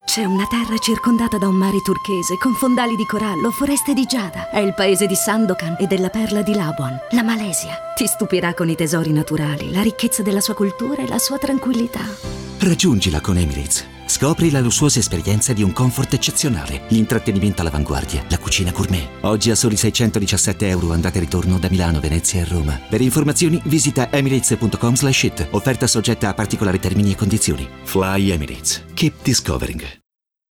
C'è una terra circondata da un mare turchese con fondali di corallo, foreste di giada. È il paese di Sandokan e della perla di Labuan, la Malesia. Ti stupirà con i tesori naturali, la ricchezza della sua cultura e la sua tranquillità. Raggiungila con Emirates. Scopri la lussuosa esperienza di un comfort eccezionale, l'intrattenimento all'avanguardia, la cucina gourmet. Oggi a soli €617 andata e ritorno da Milano, Venezia e Roma. Per informazioni visita emirates.com/it. Offerta soggetta a particolari termini e condizioni. Fly Emirates. Keep discovering.